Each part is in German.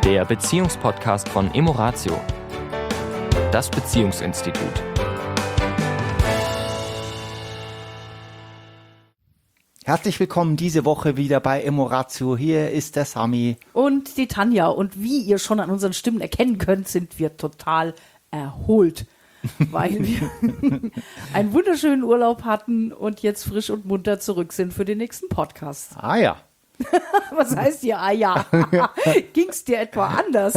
der Beziehungspodcast von Emoratio, das Beziehungsinstitut. Herzlich willkommen diese Woche wieder bei Emoratio. Hier ist der Sami. Und die Tanja. Und wie ihr schon an unseren Stimmen erkennen könnt, sind wir total erholt, weil wir einen wunderschönen Urlaub hatten und jetzt frisch und munter zurück sind für den nächsten Podcast. Ah ja. Was heißt hier, ah ja? Ging's dir etwa anders?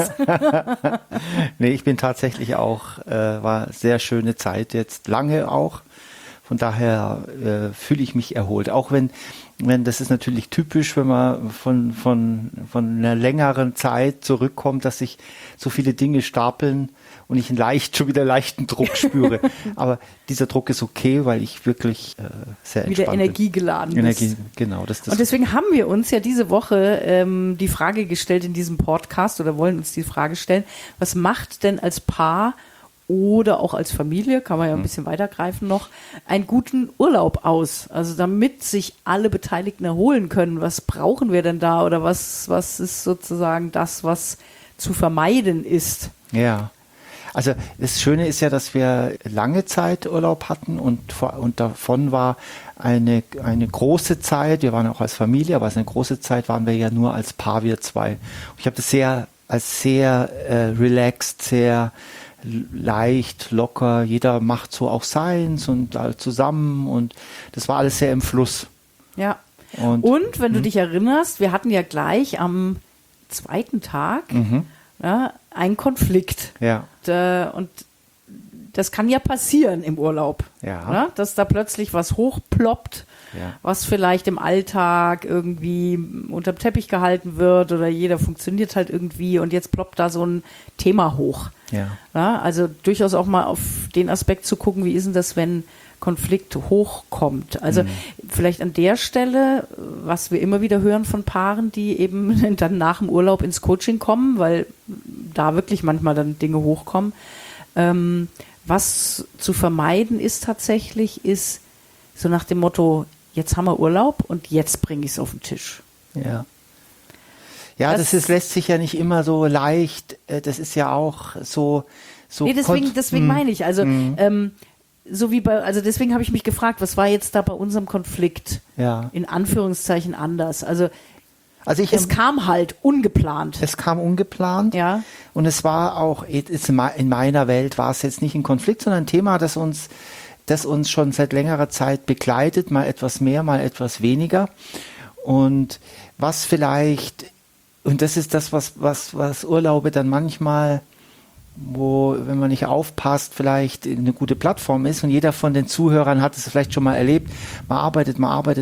Nee, ich bin tatsächlich auch, war sehr schöne Zeit jetzt, lange auch. Von daher fühle ich mich erholt. Auch wenn das ist natürlich typisch, wenn man von einer längeren Zeit zurückkommt, dass sich so viele Dinge stapeln und ich schon wieder leichten Druck spüre. Aber dieser Druck ist okay, weil ich wirklich sehr entspannt wieder energiegeladen bin. Genau. Und deswegen haben wir uns ja diese Woche die Frage gestellt in diesem Podcast oder wollen uns die Frage stellen, was macht denn als Paar oder auch als Familie, kann man ja ein bisschen weitergreifen noch, einen guten Urlaub aus? Also damit sich alle Beteiligten erholen können, was brauchen wir denn da oder was ist sozusagen das, was zu vermeiden ist? Ja, also das Schöne ist ja, dass wir lange Zeit Urlaub hatten und davon war eine große Zeit, wir waren auch als Familie, aber eine große Zeit waren wir ja nur als Paar, wir zwei. Und ich habe das als sehr relaxed, sehr leicht, locker, jeder macht so auch seins und alle zusammen und das war alles sehr im Fluss. Ja, und wenn du dich erinnerst, wir hatten ja gleich am zweiten Tag einen Konflikt. Ja. Und das kann ja passieren im Urlaub, ja. Dass da plötzlich was hochploppt, was vielleicht im Alltag irgendwie unterm Teppich gehalten wird oder jeder funktioniert halt irgendwie und jetzt ploppt da so ein Thema hoch. Ja. Also durchaus auch mal auf den Aspekt zu gucken, wie ist denn das, wenn Konflikt hochkommt. Also vielleicht an der Stelle, was wir immer wieder hören von Paaren, die eben dann nach dem Urlaub ins Coaching kommen, weil da wirklich manchmal dann Dinge hochkommen. Was zu vermeiden ist tatsächlich, ist so nach dem Motto, jetzt haben wir Urlaub und jetzt bringe ich es auf den Tisch. Ja. Ja, das lässt sich ja nicht immer so leicht, das ist ja auch so nee, deswegen meine ich, also so wie deswegen habe ich mich gefragt, was war jetzt da bei unserem Konflikt in Anführungszeichen anders? Also es kam halt ungeplant. Es kam ungeplant. Ja. Und es war auch, in meiner Welt war es jetzt nicht ein Konflikt, sondern ein Thema, das uns schon seit längerer Zeit begleitet, mal etwas mehr, mal etwas weniger. Und was vielleicht, und das ist das, was Urlaube dann manchmal, wenn man nicht aufpasst, vielleicht eine gute Plattform ist und jeder von den Zuhörern hat es vielleicht schon mal erlebt, man arbeitet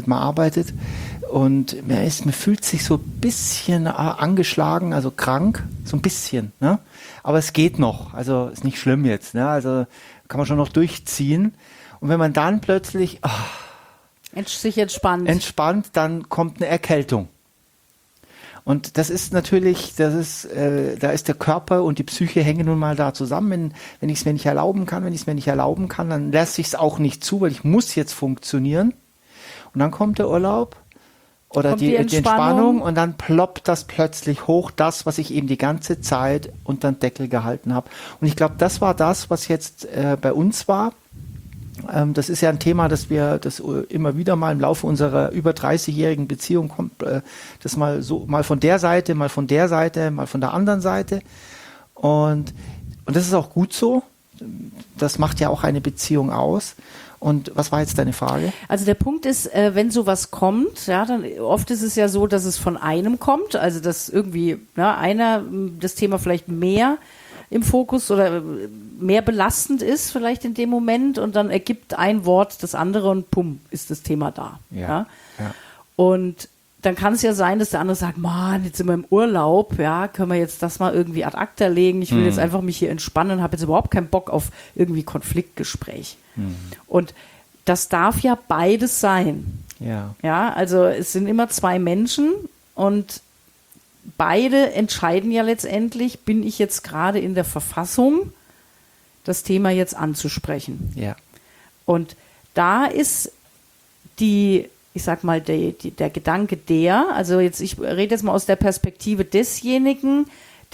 und man fühlt sich so ein bisschen angeschlagen, also krank, so ein bisschen, ne? Aber es geht noch, also ist nicht schlimm jetzt, ne? Also kann man schon noch durchziehen und wenn man dann plötzlich sich entspannt, dann kommt eine Erkältung. Und das ist natürlich, da ist der Körper und die Psyche hängen nun mal da zusammen. Wenn ich es mir nicht erlauben kann, dann lasse ich es auch nicht zu, weil ich muss jetzt funktionieren. Und dann kommt der Urlaub oder die Entspannung und dann ploppt das plötzlich hoch, das, was ich eben die ganze Zeit unter den Deckel gehalten habe. Und ich glaube, das war das, was jetzt bei uns war. Das ist ja ein Thema, das immer wieder mal im Laufe unserer über 30-jährigen Beziehung kommt, das mal von der Seite, mal von der Seite, mal von der anderen Seite. Und das ist auch gut so. Das macht ja auch eine Beziehung aus. Und was war jetzt deine Frage? Also der Punkt ist, wenn sowas kommt, dann oft ist es ja so, dass es von einem kommt, also dass irgendwie einer das Thema vielleicht mehr im Fokus oder mehr belastend ist vielleicht in dem Moment und dann ergibt ein Wort das andere und pum, ist das Thema da. Ja. Und dann kann es ja sein, dass der andere sagt, Mann, jetzt sind wir im Urlaub, können wir jetzt das mal irgendwie ad acta legen, ich will jetzt einfach mich hier entspannen, habe jetzt überhaupt keinen Bock auf irgendwie Konfliktgespräch. Und das darf ja beides sein. Ja, also es sind immer zwei Menschen und beide entscheiden ja letztendlich, bin ich jetzt gerade in der Verfassung, das Thema jetzt anzusprechen. Ja. Und da ist der Gedanke also ich rede jetzt mal aus der Perspektive desjenigen,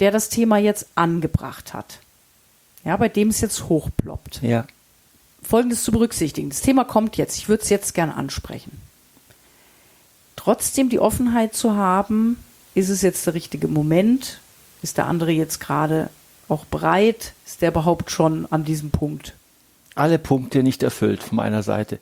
der das Thema jetzt angebracht hat, ja, bei dem es jetzt hochploppt, Ja. Folgendes zu berücksichtigen. Das Thema kommt jetzt, ich würde es jetzt gerne ansprechen. Trotzdem die Offenheit zu haben, ist es jetzt der richtige Moment? Ist der andere jetzt gerade auch bereit? Ist der überhaupt schon an diesem Punkt? Alle Punkte nicht erfüllt von meiner Seite.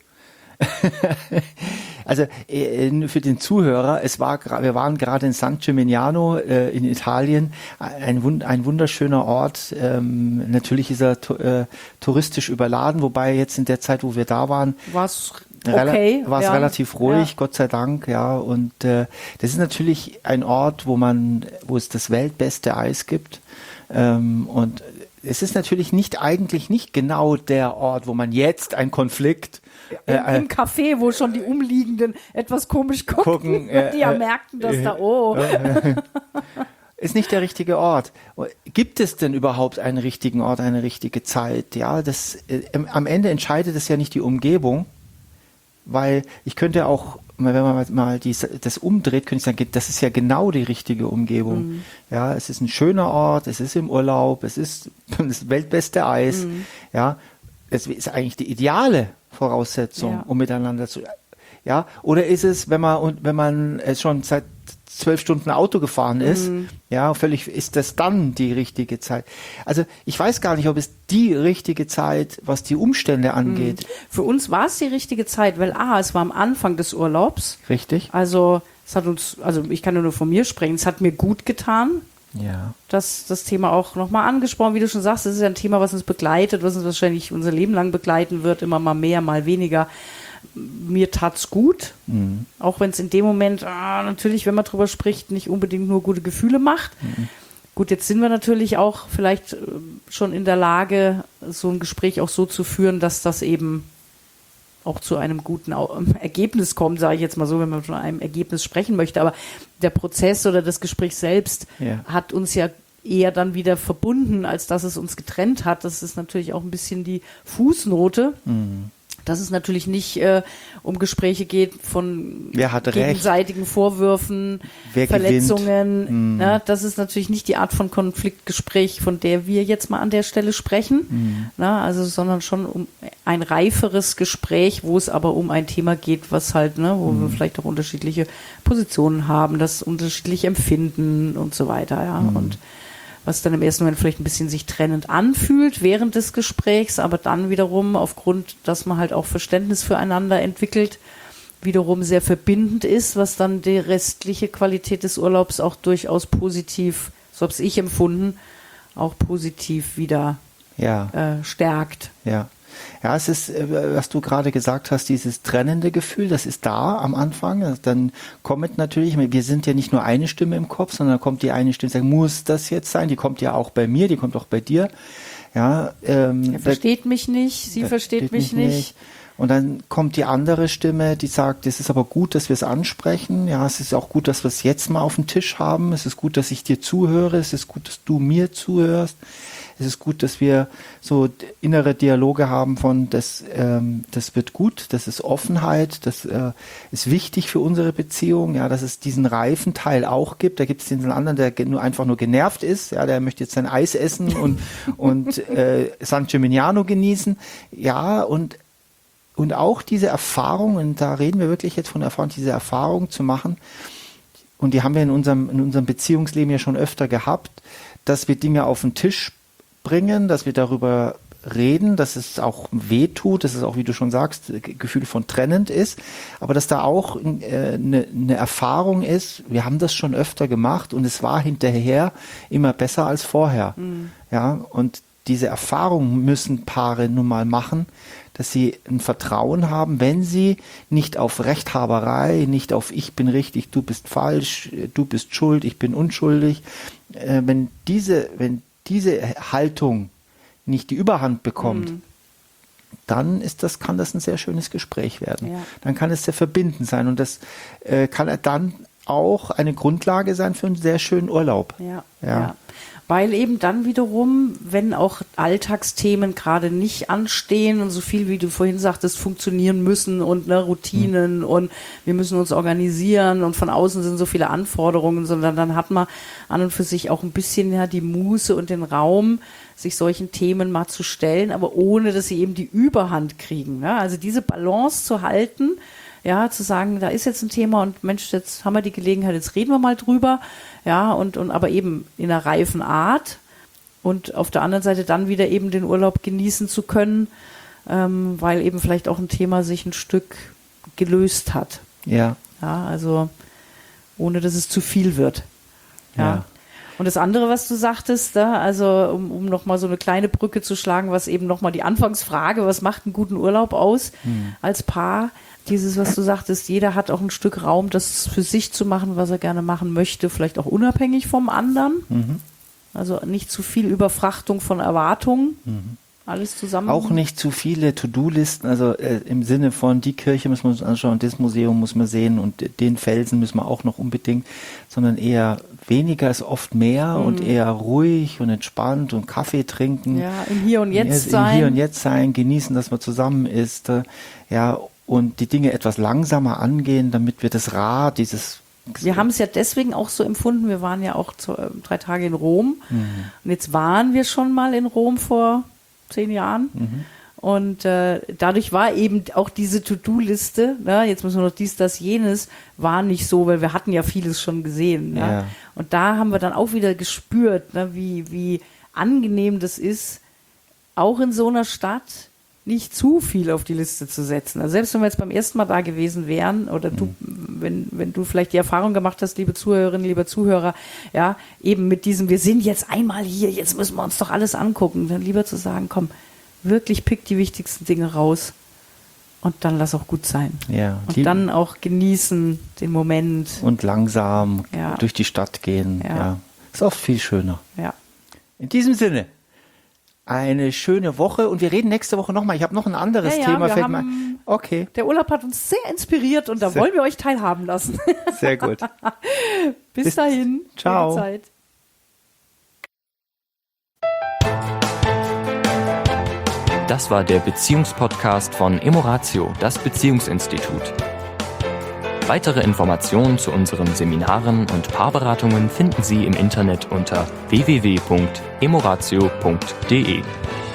Also für den Zuhörer, wir waren gerade in San Gimignano in Italien, ein wunderschöner Ort. Natürlich ist er touristisch überladen, wobei jetzt in der Zeit, wo wir da waren, War es okay? War es ja. relativ ruhig, Ja. Gott sei Dank, ja. Und das ist natürlich ein Ort, wo es das weltbeste Eis gibt. Und es ist natürlich eigentlich nicht genau der Ort, wo man jetzt einen Konflikt Im Café, wo schon die Umliegenden etwas komisch gucken, die ja merkten, dass ist nicht der richtige Ort. Gibt es denn überhaupt einen richtigen Ort, eine richtige Zeit? Ja, am Ende entscheidet es ja nicht die Umgebung, weil ich könnte auch, wenn man mal das umdreht, könnte ich sagen, das ist ja genau die richtige Umgebung. Mhm. Ja, es ist ein schöner Ort, es ist im Urlaub, es ist das weltbeste Eis. Mhm. Ja, es ist eigentlich die ideale Voraussetzung, um miteinander zu. Ja, oder ist es, wenn man schon seit 12 Stunden Auto gefahren ist, ja, ist das dann die richtige Zeit? Also ich weiß gar nicht, ob es die richtige Zeit, was die Umstände angeht. Für uns war es die richtige Zeit, weil es war am Anfang des Urlaubs. Richtig. Also ich kann nur von mir sprechen, es hat mir gut getan. Ja. Das Thema auch nochmal angesprochen, wie du schon sagst, das ist ja ein Thema, was uns begleitet, was uns wahrscheinlich unser Leben lang begleiten wird, immer mal mehr, mal weniger. Mir tat's gut, auch wenn es in dem Moment natürlich, wenn man drüber spricht, nicht unbedingt nur gute Gefühle macht. Gut, jetzt sind wir natürlich auch vielleicht schon in der Lage, so ein Gespräch auch so zu führen, dass das eben auch zu einem guten Ergebnis kommt, sage ich jetzt mal so, wenn man von einem Ergebnis sprechen möchte. Aber der Prozess oder das Gespräch selbst hat uns ja eher dann wieder verbunden, als dass es uns getrennt hat. Das ist natürlich auch ein bisschen die Fußnote. Dass es natürlich nicht um Gespräche geht von gegenseitigen Vorwürfen, wer Verletzungen. Ne? Das ist natürlich nicht die Art von Konfliktgespräch, von der wir jetzt mal an der Stelle sprechen. Ne? Also, sondern schon um ein reiferes Gespräch, wo es aber um ein Thema geht, was halt, wo wir vielleicht auch unterschiedliche Positionen haben, das unterschiedlich empfinden und so weiter. Ja. Und was dann im ersten Moment vielleicht ein bisschen sich trennend anfühlt während des Gesprächs, aber dann wiederum aufgrund, dass man halt auch Verständnis füreinander entwickelt, wiederum sehr verbindend ist, was dann die restliche Qualität des Urlaubs auch durchaus positiv, so habe ich empfunden, auch positiv wieder stärkt. Ja. Ja, es ist, was du gerade gesagt hast, dieses trennende Gefühl, das ist da am Anfang. Dann kommt natürlich, wir sind ja nicht nur eine Stimme im Kopf, sondern dann kommt die eine Stimme, sagt, muss das jetzt sein? Die kommt ja auch bei mir, die kommt auch bei dir. Ja, er versteht mich nicht, sie versteht mich nicht. Und dann kommt die andere Stimme, die sagt, es ist aber gut, dass wir es ansprechen. Ja, es ist auch gut, dass wir es jetzt mal auf dem Tisch haben. Es ist gut, dass ich dir zuhöre. Es ist gut, dass du mir zuhörst. Es ist gut, dass wir so innere Dialoge haben von, das wird gut, das ist Offenheit, das ist wichtig für unsere Beziehung, ja, dass es diesen reifen Teil auch gibt. Da gibt es den anderen, der einfach nur genervt ist, ja, der möchte jetzt sein Eis essen und San Gimignano genießen. Ja, und auch diese Erfahrung, und da reden wir wirklich jetzt von Erfahrung, diese Erfahrung zu machen, und die haben wir in unserem Beziehungsleben ja schon öfter gehabt, dass wir Dinge auf den Tisch bringen, dass wir darüber reden, dass es auch wehtut, dass es auch, wie du schon sagst, Gefühl von trennend ist, aber dass da auch eine Erfahrung ist, wir haben das schon öfter gemacht und es war hinterher immer besser als vorher. Ja, und diese Erfahrung müssen Paare nun mal machen, dass sie ein Vertrauen haben, wenn sie nicht auf Rechthaberei, nicht auf ich bin richtig, du bist falsch, du bist schuld, ich bin unschuldig, wenn diese Haltung nicht die Überhand bekommt, dann kann das ein sehr schönes Gespräch werden. Ja. Dann kann es sehr verbindend sein und das kann dann auch eine Grundlage sein für einen sehr schönen Urlaub. Ja. Weil eben dann wiederum, wenn auch Alltagsthemen gerade nicht anstehen und so viel, wie du vorhin sagtest, funktionieren müssen und Routinen und wir müssen uns organisieren und von außen sind so viele Anforderungen, sondern dann hat man an und für sich auch ein bisschen die Muße und den Raum, sich solchen Themen mal zu stellen, aber ohne, dass sie eben die Überhand kriegen. Ja? Also diese Balance zu halten, ja, zu sagen, da ist jetzt ein Thema und Mensch, jetzt haben wir die Gelegenheit, jetzt reden wir mal drüber, ja, und aber eben in einer reifen Art und auf der anderen Seite dann wieder eben den Urlaub genießen zu können, weil eben vielleicht auch ein Thema sich ein Stück gelöst hat. Ja. Ja, also ohne, dass es zu viel wird. Ja. Und das andere, was du sagtest, also um nochmal so eine kleine Brücke zu schlagen, was eben nochmal die Anfangsfrage, was macht einen guten Urlaub aus als Paar? Dieses, was du sagtest, jeder hat auch ein Stück Raum, das für sich zu machen, was er gerne machen möchte, vielleicht auch unabhängig vom anderen. Also nicht zu viel Überfrachtung von Erwartungen, alles zusammen. Auch nicht zu viele To-Do-Listen, also im Sinne von, die Kirche müssen wir uns anschauen, das Museum muss man sehen und den Felsen müssen wir auch noch unbedingt, sondern eher weniger ist oft mehr und eher ruhig und entspannt und Kaffee trinken. Ja, im Hier und Jetzt sein. Im Hier und Jetzt sein, genießen, dass man zusammen ist, und die Dinge etwas langsamer angehen, damit wir das Rad, wir haben es ja deswegen auch so empfunden, wir waren ja auch 3 Tage in Rom und jetzt waren wir schon mal in Rom vor 10 Jahren und dadurch war eben auch diese To-Do-Liste, jetzt müssen wir noch dies, das, jenes, war nicht so, weil wir hatten ja vieles schon gesehen. Ja. Und da haben wir dann auch wieder gespürt, wie angenehm das ist, auch in so einer Stadt nicht zu viel auf die Liste zu setzen. Also selbst wenn wir jetzt beim ersten Mal da gewesen wären oder du, wenn du vielleicht die Erfahrung gemacht hast, liebe Zuhörerinnen, lieber Zuhörer, ja, eben mit diesem, wir sind jetzt einmal hier, jetzt müssen wir uns doch alles angucken, dann lieber zu sagen, komm, wirklich pick die wichtigsten Dinge raus und dann lass auch gut sein. Ja, und dann auch genießen den Moment. Und langsam durch die Stadt gehen. Ja. Ist oft viel schöner. Ja. In diesem Sinne, eine schöne Woche und wir reden nächste Woche nochmal. Ich habe noch ein anderes Thema. Okay. Der Urlaub hat uns sehr inspiriert und da wollen wir euch teilhaben lassen. Sehr gut. Bis dahin. Ciao. Gute Zeit. Das war der Beziehungspodcast von Emoratio, das Beziehungsinstitut. Weitere Informationen zu unseren Seminaren und Paarberatungen finden Sie im Internet unter www.emoratio.de.